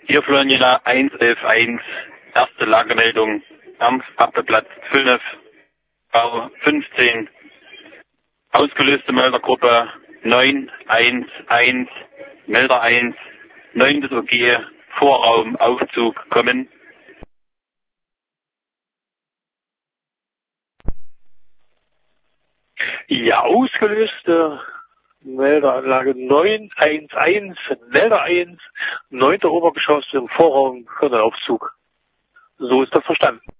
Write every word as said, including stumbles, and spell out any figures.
Hier Florian eins elf eins, erste Lagemeldung, Abwehrblatz fünf, V fünfzehn, ausgelöste Meldergruppe neun eins eins, Melder eins, neuntes O G, Vorraum, Aufzug, kommen. Ja, ausgelöste Melderanlage neun eins eins, Melder eins, neunter Obergeschoss im Vorraum, Aufzug. So ist das verstanden.